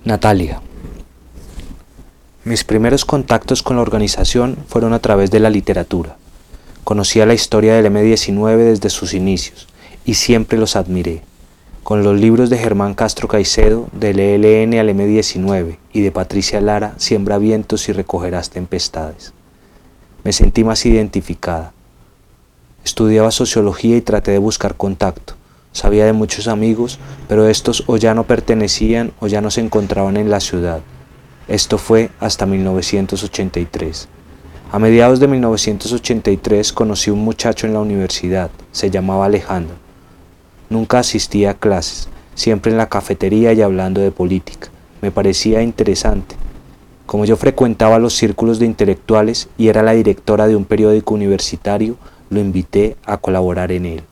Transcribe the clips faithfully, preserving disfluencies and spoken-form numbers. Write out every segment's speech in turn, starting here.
Natalia. Mis primeros contactos con la organización fueron a través de la literatura. Conocía la historia del eme diecinueve desde sus inicios y siempre los admiré. Con los libros de Germán Castro Caicedo, del e ele ene al eme diecinueve, y de Patricia Lara, Siembra vientos y recogerás tempestades. Me sentí más identificada. Estudiaba sociología y traté de buscar contacto. Sabía de muchos amigos, pero estos o ya no pertenecían o ya no se encontraban en la ciudad. Esto fue hasta mil novecientos ochenta y tres. A mediados de mil novecientos ochenta y tres conocí un muchacho en la universidad, se llamaba Alejandro. Nunca asistía a clases, siempre en la cafetería y hablando de política. Me parecía interesante. Como yo frecuentaba los círculos de intelectuales y era la directora de un periódico universitario, lo invité a colaborar en él.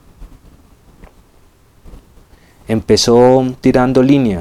Empezó tirando línea,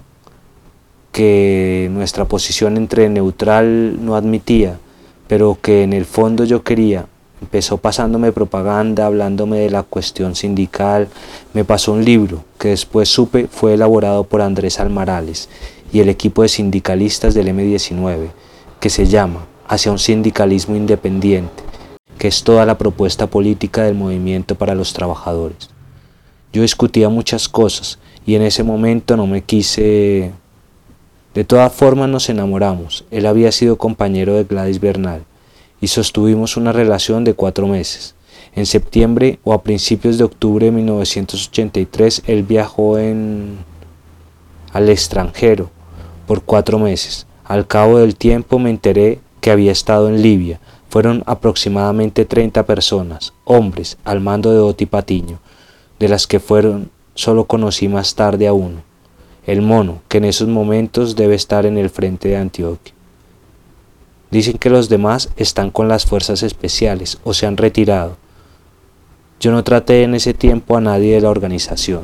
que nuestra posición entre neutral no admitía, pero que en el fondo yo quería. Empezó pasándome propaganda, hablándome de la cuestión sindical. Me pasó un libro que después supe fue elaborado por Andrés Almarales y el equipo de sindicalistas del eme diecinueve, que se llama Hacia un sindicalismo independiente, que es toda la propuesta política del movimiento para los trabajadores. Yo discutía muchas cosas y en ese momento no me quise. De todas formas nos enamoramos. Él había sido compañero de Gladys Bernal y sostuvimos una relación de cuatro meses. En septiembre o a principios de octubre de mil novecientos ochenta y tres él viajó en... al extranjero por cuatro meses. Al cabo del tiempo me enteré que había estado en Libia. Fueron aproximadamente treinta personas, hombres, al mando de Oti Patiño, de las que fueron solo conocí más tarde a uno, el mono, que en esos momentos debe estar en el frente de Antioquia. Dicen que los demás están con las fuerzas especiales o se han retirado. Yo no traté en ese tiempo a nadie de la organización.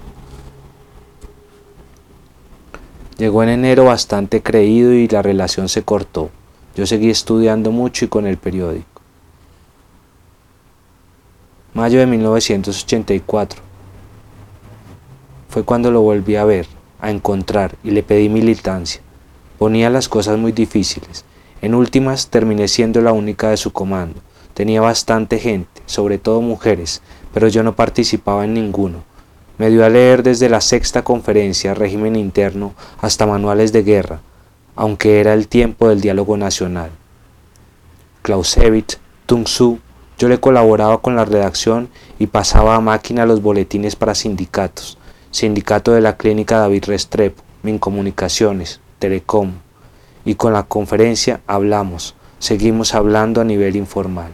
Llegó en enero bastante creído y la relación se cortó. Yo seguí estudiando mucho y con el periódico. Mayo de mil novecientos ochenta y cuatro. Fue cuando lo volví a ver, a encontrar y le pedí militancia. Ponía las cosas muy difíciles. En últimas terminé siendo la única de su comando. Tenía bastante gente, sobre todo mujeres, pero yo no participaba en ninguno. Me dio a leer desde la sexta conferencia, régimen interno, hasta manuales de guerra, aunque era el tiempo del diálogo nacional. Clausewitz, Tung Su, yo le colaboraba con la redacción y pasaba a máquina los boletines para sindicatos. Sindicato de la Clínica David Restrepo, Mincomunicaciones, Telecom. Y con la conferencia hablamos, seguimos hablando a nivel informal.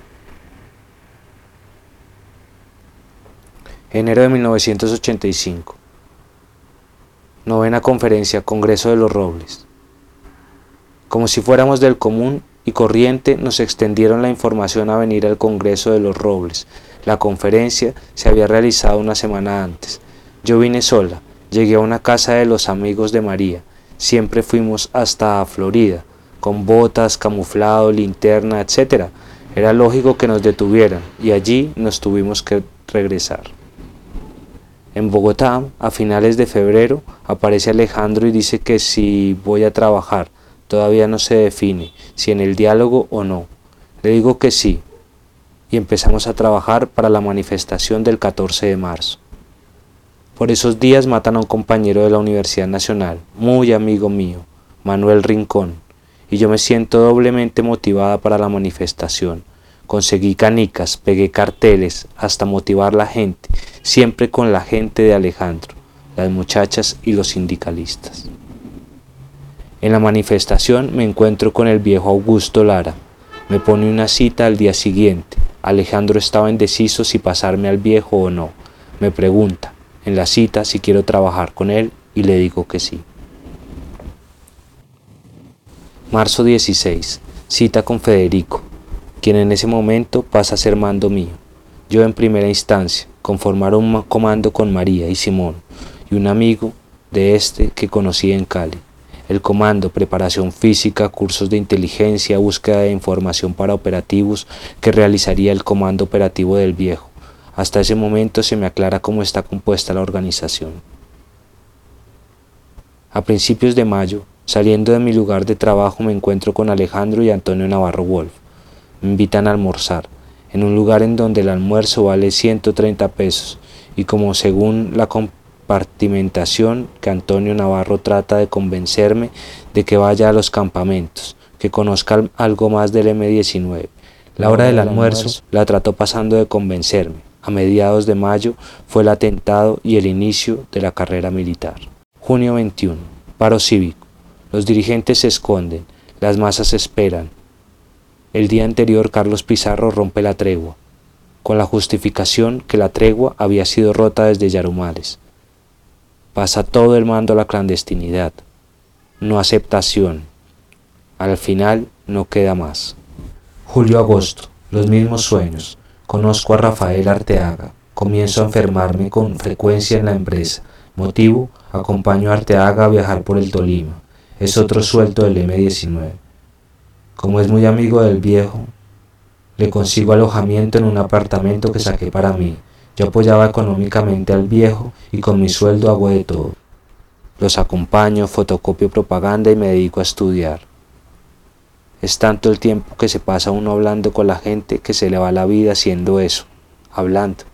Enero de mil novecientos ochenta y cinco. Novena conferencia, Congreso de los Robles. Como si fuéramos del común y corriente, nos extendieron la información a venir al Congreso de los Robles. La conferencia se había realizado una semana antes. Yo vine sola, llegué a una casa de los amigos de María. Siempre fuimos hasta Florida, con botas, camuflado, linterna, etcétera. Era lógico que nos detuvieran y allí nos tuvimos que regresar. En Bogotá, a finales de febrero, aparece Alejandro y dice que si voy a trabajar, todavía no se define si en el diálogo o no. Le digo que sí y empezamos a trabajar para la manifestación del catorce de marzo. Por esos días matan a un compañero de la Universidad Nacional, muy amigo mío, Manuel Rincón, y yo me siento doblemente motivada para la manifestación. Conseguí canicas, pegué carteles, hasta motivar a la gente, siempre con la gente de Alejandro, las muchachas y los sindicalistas. En la manifestación me encuentro con el viejo Augusto Lara. Me pone una cita al día siguiente. Alejandro estaba indeciso si pasarme al viejo o no. Me pregunta en la cita si quiero trabajar con él y le digo que sí. Marzo dieciséis. Cita con Federico, quien en ese momento pasa a ser mando mío. Yo en primera instancia, conformar un comando con María y Simón y un amigo de este que conocí en Cali. El comando, preparación física, cursos de inteligencia, búsqueda de información para operativos que realizaría el comando operativo del viejo. Hasta ese momento se me aclara cómo está compuesta la organización. A principios de mayo, saliendo de mi lugar de trabajo, me encuentro con Alejandro y Antonio Navarro Wolf. Me invitan a almorzar, en un lugar en donde el almuerzo vale ciento treinta pesos, y como según la compartimentación que Antonio Navarro trata de convencerme de que vaya a los campamentos, que conozca algo más del eme diecinueve. La hora del almuerzo la trató pasando de convencerme. A mediados de mayo fue el atentado y el inicio de la carrera militar. Junio veintiuno. Paro cívico. Los dirigentes se esconden, las masas esperan. El día anterior Carlos Pizarro rompe la tregua, con la justificación que la tregua había sido rota desde Yarumales. Pasa todo el mando a la clandestinidad. No aceptación. Al final no queda más. Julio-agosto. Los mismos sueños. Conozco a Rafael Arteaga. Comienzo a enfermarme con frecuencia en la empresa. Motivo: acompaño a Arteaga a viajar por el Tolima. Es otro suelto del eme diecinueve. Como es muy amigo del viejo, le consigo alojamiento en un apartamento que saqué para mí. Yo apoyaba económicamente al viejo y con mi sueldo hago de todo. Los acompaño, fotocopio propaganda y me dedico a estudiar. Es tanto el tiempo que se pasa uno hablando con la gente que se le va la vida haciendo eso, hablando.